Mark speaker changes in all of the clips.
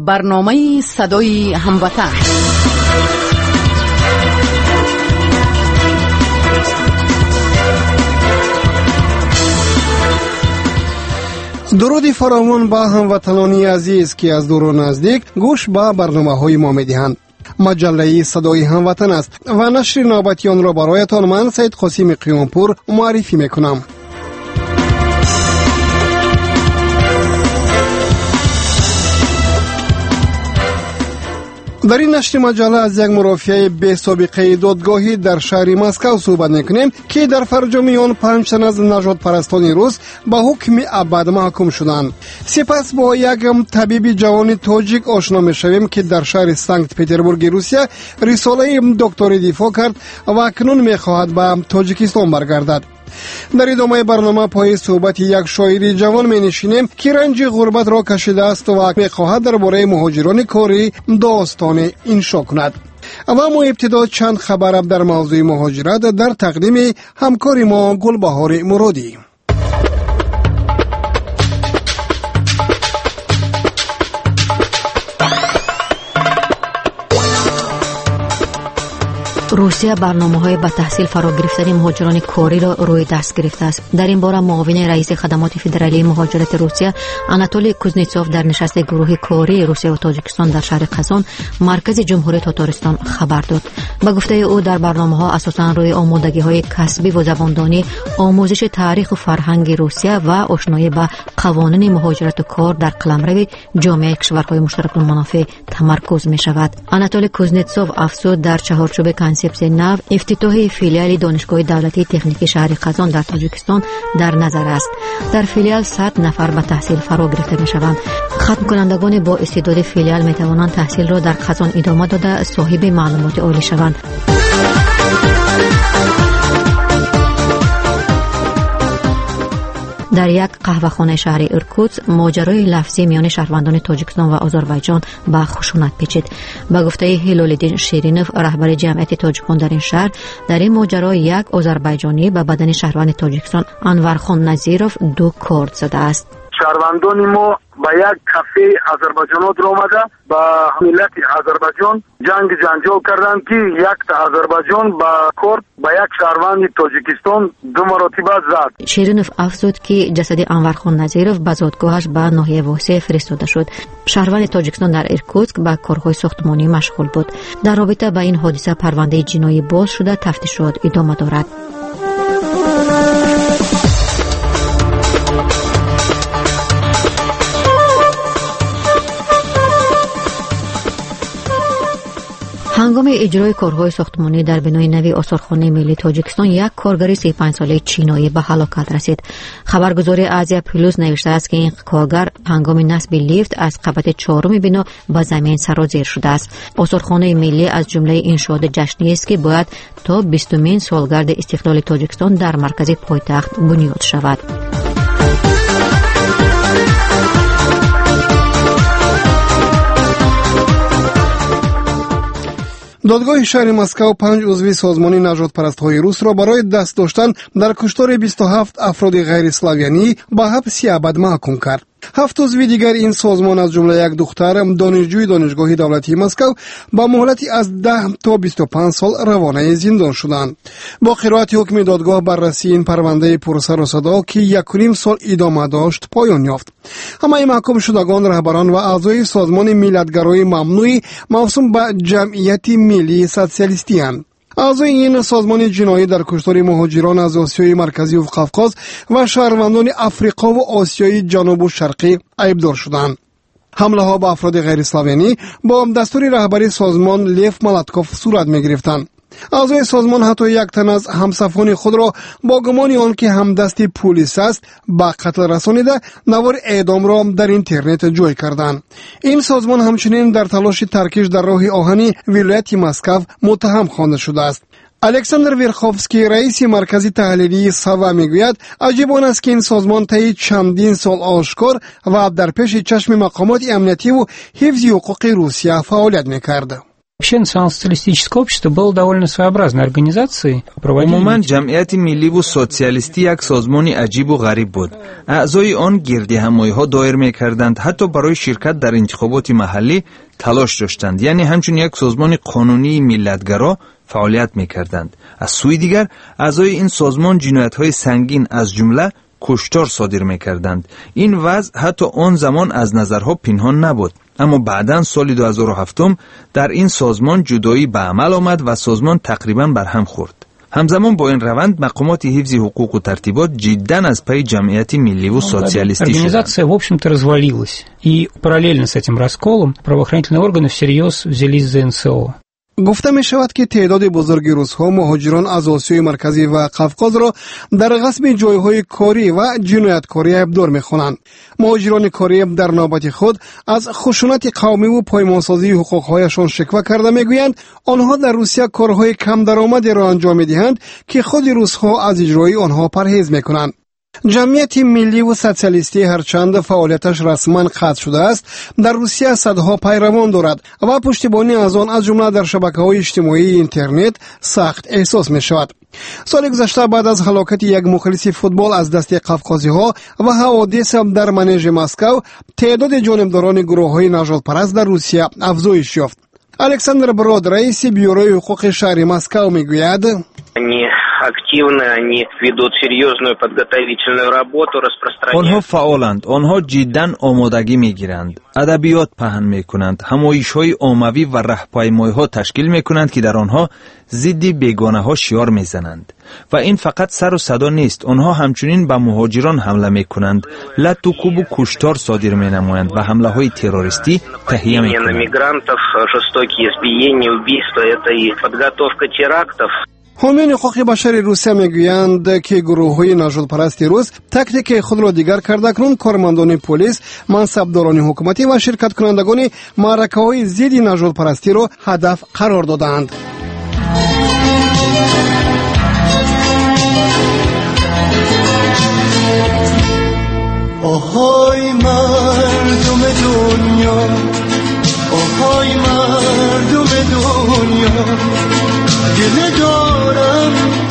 Speaker 1: برنامه صدای هموطن.
Speaker 2: درودی فراوان با هموطنانی عزیز که از دور و نزدیک گوش به برنامه‌های ما می‌دهند. مجله صدای هموطن است و نشر نوبتی آن را برایتان من سید قاسم قیامپور معرفی میکنم. در این نشر مجله از یک مرافعه بی سابقه دادگاهی در شهر مسکو صحبت میکنیم که در فرجام آن 5 تن از نژاد پرستان روس به حکم ابد محکوم شدند. سپس با یک طبیب جوان تاجیک آشنا میشویم که در شهر سنت پترزبورگ روسیه رساله دکتری دفاع کرد و اکنون میخواهد به تاجیکستان برگردد. در ادامه برنامه پای صحبت یک شاعر جوان می نشینیم که رنج غربت را کشیده است و می خواهد درباره مهاجران کاری داستان انشا کند. اما ابتدا چند خبر در موضوع مهاجرت در تقدیم همکار ما گلبهار مرادی.
Speaker 3: روسیه برنامه‌های به تحصیل فرا گرفتن مهاجران کاری را روی دست گرفته است. در این باره معاون رئیس خدمات فدرالی مهاجرت روسیه آناتولی کوزنتسوف در نشست گروه کاری روسیه و تاجیکستان در شهر قزان مرکز جمهوری تاتارستان خبر داد. به گفته او در برنامه‌ها اساساً روی آمادگی‌های کسبی و زباندانی، آموزش تاریخ و فرهنگ روسیه و آشنایی با قوانین مهاجرت و کار در قلمرو جامعه کشورهای مشترک المنافع تمرکز می‌شود. آناتولی کوزنتسوف افزود در چهارچوب نو افتتاح فیلیال دانشگاه دولتی تکنیکی شهر قزان در تاجیکستان در نظر است. در فیلیال 100 نفر به تحصیل فرا گرفته میشوند. ختم کنندگان با استعداد فیلیال می توانند تحصیل را در قزان ادامه داده صاحب معلومات عالی شوند. در یک قهوه‌خانه شهر ایرکوتسک ماجرای لفظی میان شهروندان تاجیکستان و آذربایجان به خشونت پیچید. به گفته هلال‌الدین شیرینوف رهبر جمعیت تاجیکان در این شهر، در این ماجرا یک آذربایجانی به بدن شهروند تاجیکستان انورخان نظیروف 2 کارد زده است.
Speaker 4: شهروندان ما با یک کافه آذربایجان در آمده با ملت آذربایجان جنجال کردند که یک آذربایجان با کرد با یک شهروند تاجیکستان 2 مرتبه زد.
Speaker 3: شیرینوف افزود که جسد انورخان نظیروف به زادگاهش به ناحیه واسع فرستاده شد. شهروند تاجیکستان در ایرکوتسک به کارهای ساختمانی مشغول بود. در رابطه با این حادثه پرونده جنایی باز شده تفتیشات ادامه دارد. هنگام اجرای کارهای ساختمانی در بنای نوی آثارخانه ملی تاجیکستان یک کارگر 35 ساله چینایی به هلاکت رسید. خبرگزاری آزیا پلوس نوشته است که این کارگر هنگام نصب لیفت از قبت 4 بنا به زمین سرازیر شده است. آثارخانه ملی از جمله انشاءات جشنی است که باید تا 20مین سالگرد استقلال تاجیکستان در مرکز پایتخت بنیاد شود.
Speaker 2: دادگاه شهر مسکو 5 عضو سازمان نژاد پرست‌های روس را برای دست داشتن در کشتار 27 افراد غیر اسلاویانی به حبس ابد محکوم کرد. 7 عضو دیگر این سازمان از جمله یک دختر دانشجوی دانشگاه دولتی مسکو با مهلتی از 10 تا 25 سال روانه زندان شدند. با قرائت حکم دادگاه بررسی این پرونده پرسر و صدا که 1.5 سال ادامه داشت پایان یافت. همه محکوم شدگان رهبران و اعضای سازمان ملت‌گرای ممنوعی موسوم به جمعیت ملی سوسیالیستی اند. اعضای این سازمان جنایی در کشتار مهاجران از آسیای مرکزی و قفقاز و شهروندان افریقا و آسیای جنوب و شرقی عیبدار شدند. حمله ها به افراد غیر اسلاویانی با دستور رهبری سازمان لیف ملاتکوف صورت می گرفتند. اعضای سازمان حتی 1 تن از همصفان خود را با گمان آنکه همدست پلیس است به قتل رسانیده نوار اعدام را در اینترنت جای کردند. این سازمان همچنین در تلاش ترکیش در راه آهنی ولایت مسکو متهم خوانده شده است. الکساندر ویرخوفسکی رئیس مرکز تحلیلی سوا میگوید عجیب آن است که این سازمان طی چندین سال آشکار و در پیش چشم مقامات امنیتی و حفظ حقوق روسیه فعالیت میکرد.
Speaker 5: Вообще национал-социалистическое общество было довольно своеобразной организацией.
Speaker 6: عموما جمعیت ملی و سوسیالیستی یک سازمانی عجیب و غریب بود. اعضای آن گردی همایی‌ها دایر می‌کردند، حتی برای شرکت در انتخابات محلی تلاش داشتند. یعنی همچون یک سازمان قانونی ملتگرا فعالیت می‌کردند. از سوی دیگر اعضای این سازمان جنایت‌های سنگین از جمله کشتار صادر می‌کردند. این وضع حتی آن زمان از نظرها پنهان نبود. اما بعداً سال 2007 در این سازمان جدایی به عمل آمد و سازمان تقریباً برهم خورد. همزمان با این روند مقامات حفظ حقوق و ترتیبات جداً از پی جمعیت ملی و سوسیالیستی شدند.
Speaker 5: Организация, в общем-то, развалилась. И параллельно с этим расколом правоохранительные органы всерьез взялись за НСО.
Speaker 2: گفته می شود که تعداد بزرگی روس‌ها مهاجران از آسیای مرکزی و قفقاز را در غصب جایهای کاری و جنایتکاری عیبدار می خوانند. مهاجران کاری در نوبت خود از خشونت قومی و پایمانسازی حقوقهایشان شکوه کرده می گویند آنها در روسیه کارهای کم درآمدی را انجام می دهند که خود روس‌ها از اجرای آنها پرهیز می کنند. جمعیت ملی و سوسیالیستی هرچند فعالیتش رسما قطع شده است، در روسیه صدها پیروان دارد و پشتیبانی از آن از جمله در شبکه‌های اجتماعی اینترنت سخت احساس می شود. سال گذشته بعد از هلاکت یک مخلص فوتبال از دست قفقازی‌ها و حوادث در منیژ مسکو، تعداد جانبداران گروه‌های نژاد پرست در روسیه افزایش یافت. الکساندر برود، رئیس بیوروی حقوق شهری مسکو میگوید
Speaker 6: آنها فعالند، آنها جداً آمادگی میگیرند، ادبیات پهن میکنند، همایش‌های عمومی و راهپیمایی‌ها تشکیل میکنند که در آنها ضد بیگانه‌ها شعار میزنند و این فقط سر و صدا نیست، آنها همچنین به مهاجران حمله میکنند، لط و کوب و کشتار صادر مینمایند و حمله‌های تروریستی تهیه میکنند.
Speaker 2: حامیان حقوق بشر روسیه میگویند که گروه‌های نژاد پرست روس تاکتیک خود را دیگر کرده کنون کارمندان پلیس، منصبداران حکومتی و شرکت کنندگان معرکه‌های ضد نژاد پرستی را هدف قرار دادند.
Speaker 7: آهای مردم دنیا، آهای مردم دنیا، گله دارم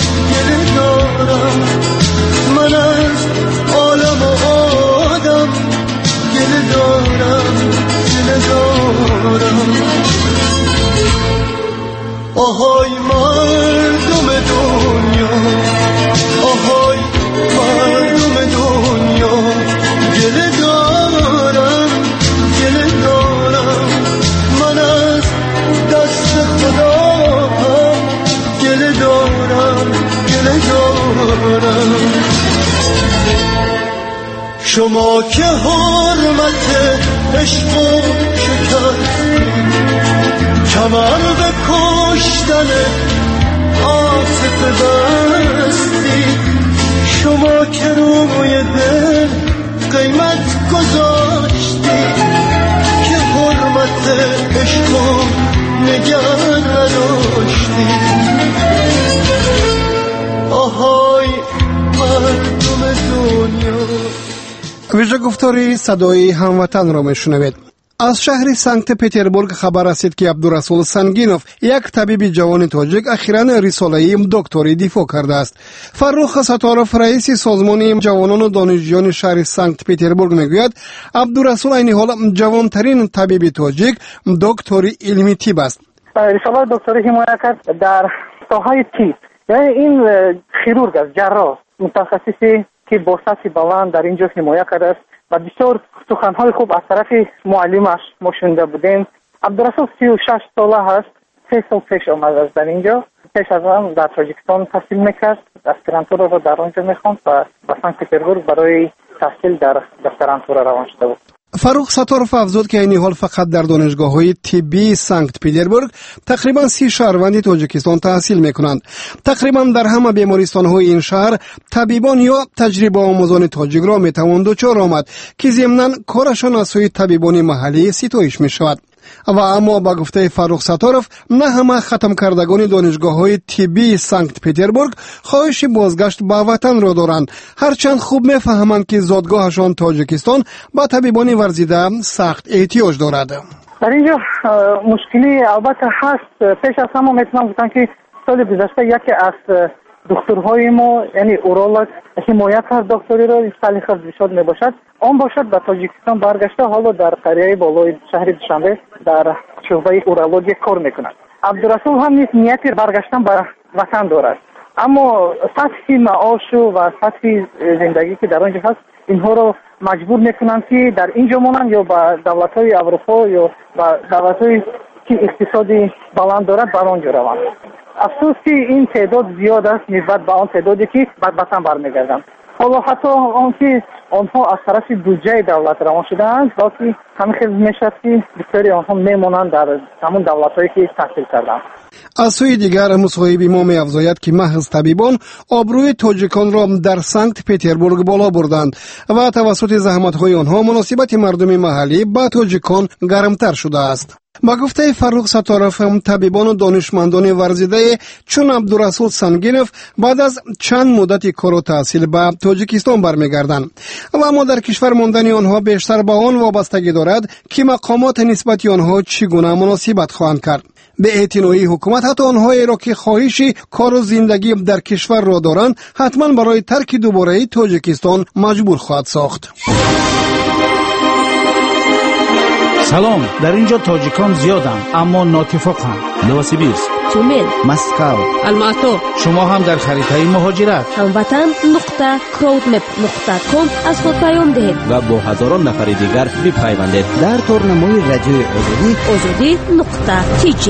Speaker 7: من از عالم و آدم، گله دارم آهای مردم دنیا، آهای مردم دنیا، گله دارم من از دست خدا، گله دارم شما که حرمت عشق و شکستید، کمر به کشتن عاطفه بستید، شما که روی دل قیمت گذاشتید که حرمت عشق و نگه نداشتید. آهای مردم دنیا.
Speaker 2: ویژه گفتاری صدای هموطن را میشنوید. از شهر سنت پتربورگ خبر رسید که عبدالرسول سنگینوف، یک طبیب جوان تاجیک، اخیراً رساله دکتری دفاع کرده است. فرخ ستارف، رئیس سازمان جوانان و دانشجویان شهر سنت پتربورگ میگوید عبدالرسول این حال جوانترین طبیب تاجیک دکتری علمی طب است.
Speaker 8: رساله دکتری حمایت کرد در ساحه طب، یعنی این خیرورگ است، جراح، متخصصی که با سطح بلند در اینجا حمایت کرده است و بسیار سخنهای خوب از طرف معلمش ما شنیده بودیم. عبدالرسول 36 ساله هست، 3 سال پیش آمده است در اینجا. پیش از آن در تاجیکستان تحصیل میکرد، اسپرانتورا را در آنجا میخواند و به سنت پتربورگ برای تحصیل در اسپرانتورا روان شده بود.
Speaker 2: فروخ ستارف افزود که این حال فقط در دانشگاه‌های طبی سنت پتربورگ تقریبا 30 شهروند تاجیکستان تحصیل می‌کنند. تقریبا در همه بیمارستان‌های این شهر طبیبان یا تجربه آموزان تاجیک را می‌توان دچار آمد که ضمناً کارشان از سوی طبیبان محلی ستایش می‌شود. و اما با گفته فروخ ستارف نه همه ختم کردگان دانشگاه‌های طبی سنت پتربورگ خواهش بازگشت به وطن را دارند، هرچند خوب می‌فهمند که زادگاهشان تاجیکستان با طبیبان ورزیده سخت احتیاج دارد.
Speaker 8: در اینجا مشکلی البته هست. پیش از همه میتونم گفتم که سال گذشته یکی از دکترهای ما یعنی اورولوژ حمایت از دکتری را سلیخ زیشاد میباشد، آن باشد به تاجیکستان برگشته، حالا در قریه بالای شهر دوشنبه در شعبه اورولوژی کار میکند. عبدالرسول هم نیز نیتی برگشتن به وطن دارد، اما سطح معاش و سطح زندگی که در آنجا هست اینها رو مجبور میکنند که در اینجا مانند یا به دولت‌های اروپا یا به دولت‌های که اقتصادی بلند دارد بر آنجا روند. افسوس که این تعداد زیاد است نسبت به آن تعدادی که به وطن برمیگردند. حالا حتی آنکه آنها از طرف بودجه دولت روان شده‌اند، بلکه همین خیلی میشد که بسیاری آنها میمانند در همون دولت‌هایی که تحصیل کردند.
Speaker 2: از سوی دیگر مصاحبه ما می‌افزاید که محض طبیبان آبروی تاجیکان را در سنت پترزبورگ بالا بردند و توسط زحمت‌های آنها مناسبت مردم محلی با تاجیکان گرمتر شده است. با گفته فرخ ستارف، طبیبان و دانشمندان ورزیده چون عبدالرسول سنگینف بعد از چند مدت کار و تحصیل به تاجیکستان برمیگردند و اما در کشور ماندن آنها بیشتر به آن وابستگی دارد که مقامات نسبت آنها چگونه مناسبت خواهند کرد. به اعتنایی حکومت حتی آنهایی را که خواهش کار و زندگی در کشور را دارند حتما برای ترک دوباره تاجیکستان مجبور خواهد ساخت.
Speaker 9: سلام، در اینجا تاجیکان زیادند اما ناتفاقند. نوسیبیرسک،
Speaker 10: تومن،
Speaker 9: مسکو،
Speaker 10: الماتو.
Speaker 9: شما هم در خریدهای مهاجرت
Speaker 10: هموطن.crowdmap.com از خود پیام دهید
Speaker 11: و با هزاران نفر دیگر بپیوندید در تورنمای رادیوی
Speaker 10: آزادی.tg.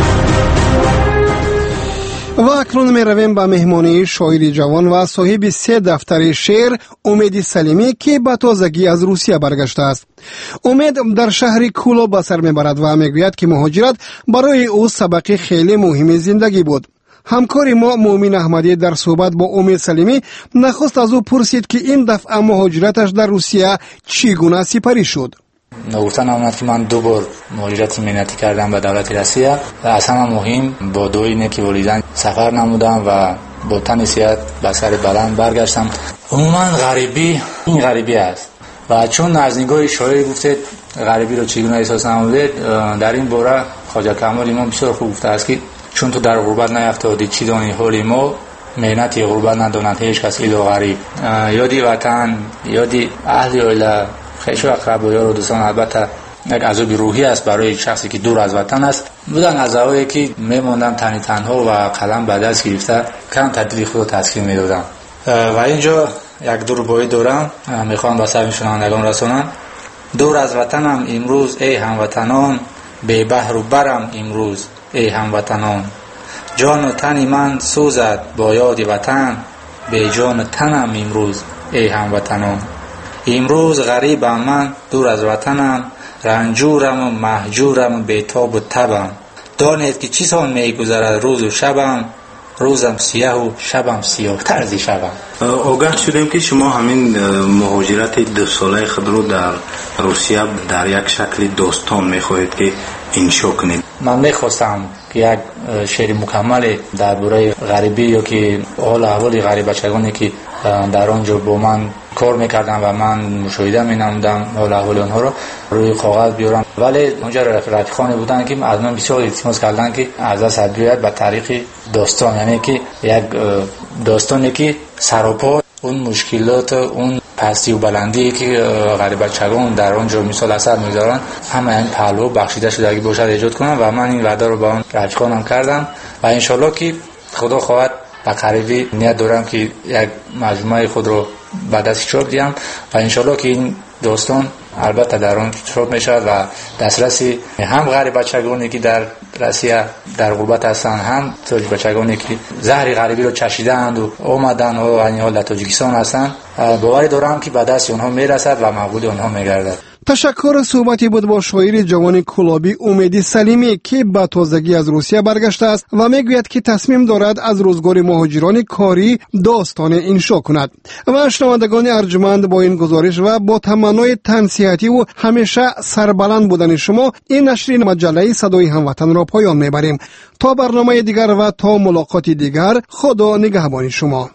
Speaker 2: و اکنون می رویم به مهمانی شاعر جوان و صاحب 3 دفتر شعر امید سلیمی که به تازگی از روسیه برگشته است. امید در شهر کولا به سر میبرد و میگوید که مهاجرت برای او سبق خیلی مهم زندگی بود. همکار ما مومن احمدی در صحبت با امید سلیمی نخست از او پرسید که این دفعه مهاجرتش در روسیه چگونه سپری شد.
Speaker 12: گفتن آمد که من 2 بار مهاجرت مهنتی کردم به دولت روسیه و از همه مهم با دو اینه که ولیدن سفر نمودم و با تن صحت به سر بلند برگشتم. عموما غریبی این غریبی است و چون از نگاه شاعر گفته غریبی رو چگونه احساس نموده، در این باره خواجه کمال امام بسیار خوب گفته است که چون تو در غربت نیفتادی چی دانی حال ما، مهنتی غربت نداند هیچ کس الا غریب. یادی وطن، یادی اهل عائله، خیش و اقرب و یار و دوستان البته یک عذاب روحی است برای شخصی که دور از وطن است. بودن عذابی که میموندم تنی تنها و قلم به دست گرفته کم تدریج خود تسکین میدادم. و اینجا یک دو ربایی دارم میخوام به سر شنوندگان رسونم. دور از وطنم امروز ای هموطنان، بی بحر و برم امروز ای هموطنان. جان و تن من سوزد با یاد وطن، بی جان و تنم امروز ای هموطنان. امروز غریبم من دور از وطنم، رنجورم و مهجورم و بیتاب و تبم. دانید که چیزان میگذرد روز و شبم، روزم سیاه و شبم سیاه ترزی شبم.
Speaker 13: آگاه شدیم که شما همین مهاجرت 2 ساله خود رو در روسیه در یک شکل داستان میخواهید که انشا کنید.
Speaker 12: من میخواستم که یک شعر مکمل درباره غریبی یا که حال احوال غریب بچگانی که در آنجا با من کار میکردم و من مشاهده مینمودم حال احوال آنها رو روی کاغذ بیارم، ولی اونجا رفیقانی بودن که از من بسیار التماس کردن که از دست بیاید به طریق داستان، یعنی که یک داستانی که سراپا اون مشکلات، اون پستی و بلندی که غریب بچگان در آنجا مثال اثر میذارن همه این پهلو بخشیده شدگی باشد ایجاد کنم و من این وعده رو با اون رفیقانم کردم و انشالله که خدا خواهد به قریبی نیت دارم که یک مجموعه خود رو به دست چاپ دیم و انشالله که این داستان البته در آن چاپ میشود و دسترسی هم غریب بچگانی که در روسیه در غربت هستند، هم تاجیک بچگانی که زهر غریبی رو چشیدند و آمدن و این حال در تاجیکستان هستند، باوری دارم که به دست آنها میرسد و مقبول آنها میگردد.
Speaker 2: تشکر. صحبتی بود با شاعر جوان کلابی امید سلیمی که با تازگی از روسیه برگشته است و میگوید که تصمیم دارد از روزگار مهاجران کاری داستان انشا کند. و شنوندگان ارجمند، با این گزارش و با تمنای تنصیحاتی و همیشه سربلند بودن شما این نشر مجله صدای هموطن را پایان میبریم. تا برنامه دیگر و تا ملاقات دیگر، خدا نگهبان شما.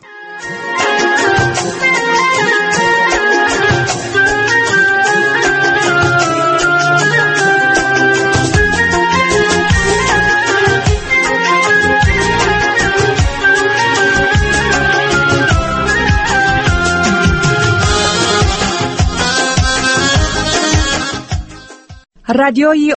Speaker 14: رادیوی